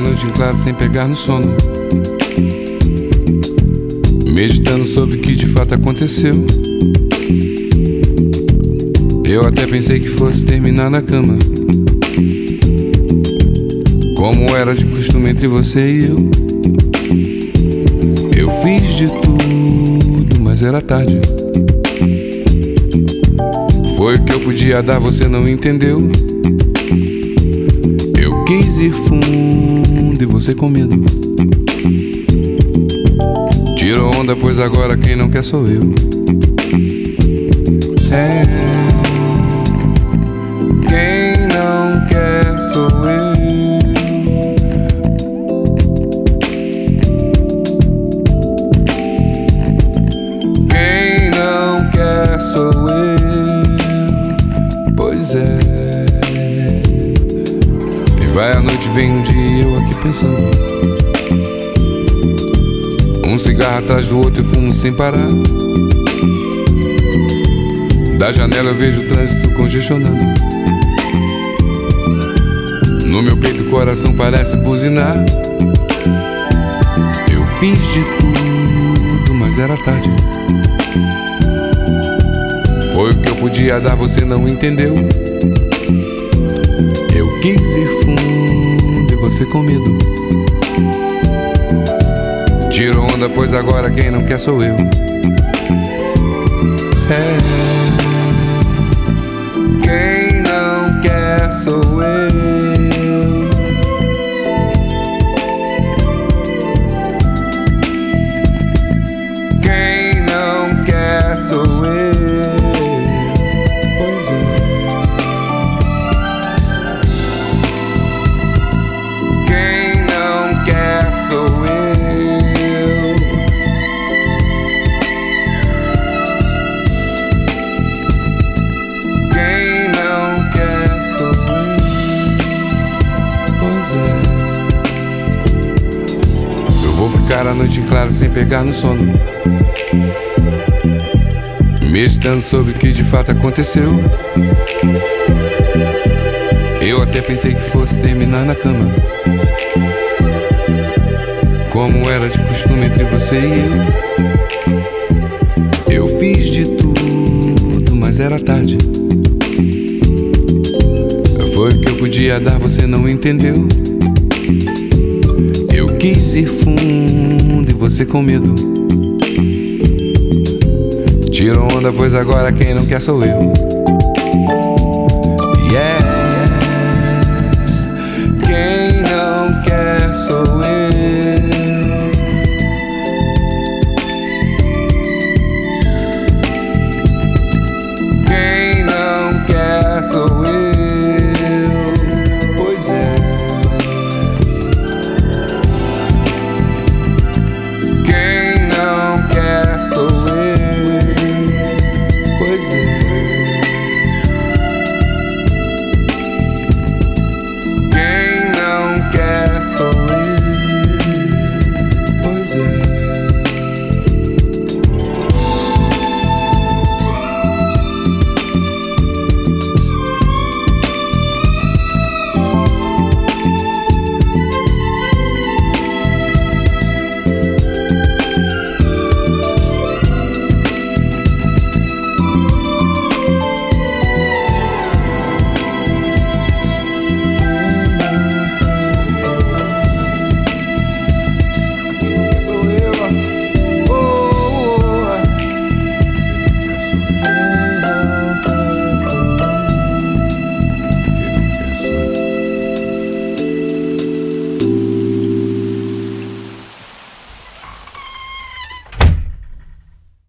noite em claro sem pegar no sono, meditando sobre o que de fato aconteceu. Eu até pensei que fosse terminar na cama, como era de costume entre você e eu. Eu fiz de tudo, mas era tarde. Foi o que eu podia dar, você não entendeu. Eu quis ir fundo e você com medo tirou onda, pois agora quem não quer sou eu. Quem não quer sou eu. Quem não quer sou eu. Pois é. E vai a noite, vem um dia eu aqui pensando, um cigarro atrás do outro e fumo sem parar. Da janela eu vejo o trânsito congestionando. No meu peito o coração parece buzinar. Eu fiz de tudo, mas era tarde. Foi o que eu podia dar, você não entendeu. Eu quis ir fundo e você com medo tirou onda, pois agora quem não quer sou eu. Quem não quer sou eu. Quem não quer sou eu. Pois é. Quem não quer sou eu. Vou ficar a noite em claro sem pegar no sono, meditando sobre o que de fato aconteceu. Eu até pensei que fosse terminar na cama, como era de costume entre você e eu. Eu fiz de tudo, mas era tarde. Foi o que eu podia dar, você não entendeu. Eu quis ir fundo e você com medo tirou onda, pois agora quem não quer sou eu.